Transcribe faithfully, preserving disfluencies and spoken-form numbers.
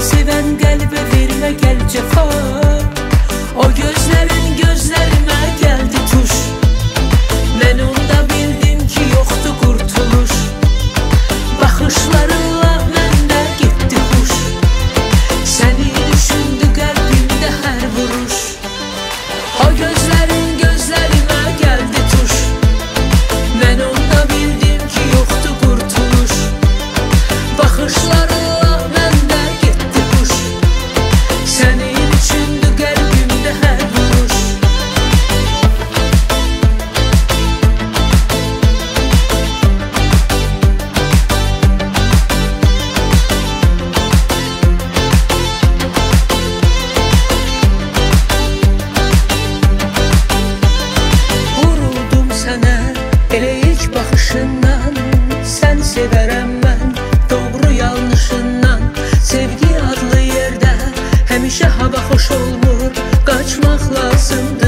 Seven qəlbə vermə gəl cəfa. O gözlərin gözlərimə gəldi tuş. Mən onda bildim ki yoxdur qurtuluş. Baxışlarınla məndə getdi huş. Səni düşündü qəlbimdə hər vuruş. O gözlərin gözlərimə gəldi tuş. Mən onda bildim ki yoxdur qurtuluş. Baxışlarınla məndə getdi huş. Səni düşündü qəlbimdə hər vuruş. Vuruldum sənə elə ilk baxışından. Sən sevərəm mən doğru yanlışından. Sevgi adlı yerdə həmişə hava xoş olmur. Qaçmaq lazımdır.